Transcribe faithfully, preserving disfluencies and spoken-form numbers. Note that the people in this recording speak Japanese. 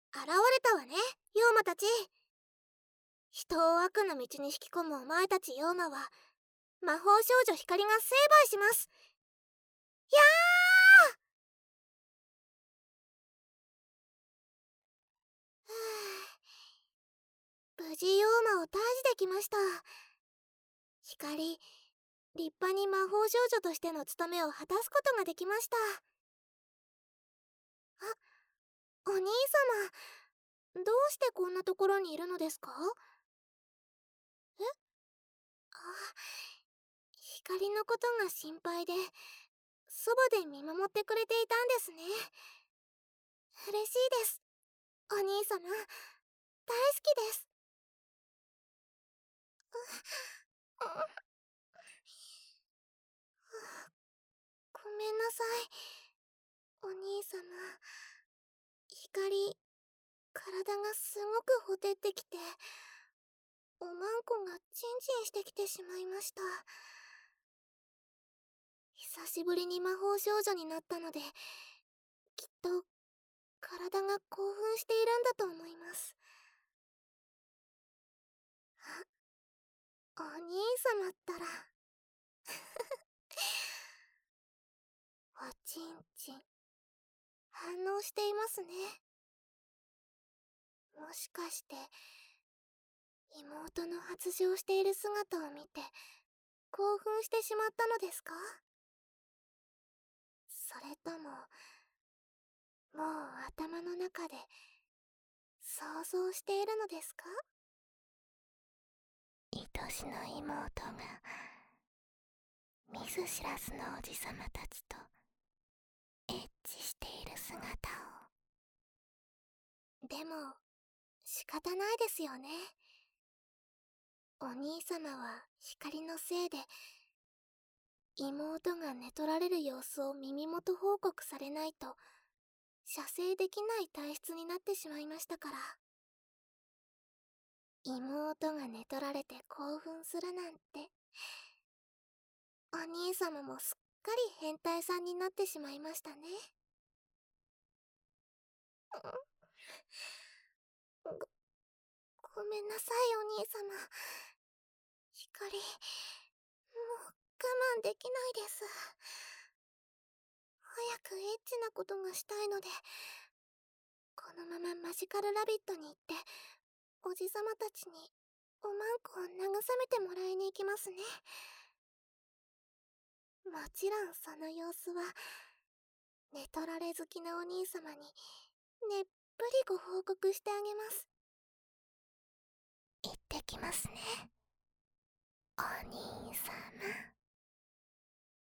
現れたわね、妖魔たち。人を悪の道に引き込むお前たち妖魔は、魔法少女光が成敗します。やー無事妖魔を退治できました。光、立派に魔法少女としての務めを果たすことができました。あ、お兄様、どうしてこんなところにいるのですか？え？あ、光のことが心配で、そばで見守ってくれていたんですね。嬉しいです。お兄様、大好きです。ごめんなさい、お兄様。光、体がすごくほてってきて、おまんこがチンチンしてきてしまいました。久しぶりに魔法少女になったので、きっと体が興奮しているんだと思います。あ、お兄様ったらおちんちん反応していますね。もしかして妹の発情している姿を見て興奮してしまったのですか？それとももう頭の中で想像しているのですか？愛しの妹が見ず知らずのおじさまたちとエッチしている姿を。でも仕方ないですよね。お兄様は光のせいで妹が寝取られる様子を耳元報告されないと射精できない体質になってしまいましたから。妹が寝取られて興奮するなんて、お兄様もすっかり変態さんになってしまいましたね。ご、ごめんなさい、お兄様。光、もう我慢できないです。早くエッチなことがしたいので、このままマジカルラビットに行って、おじさまたちにおまんこを慰めてもらいに行きますね。もちろんその様子は寝取られ好きなお兄様にねっぷりご報告してあげます。行ってきますね、お兄さん。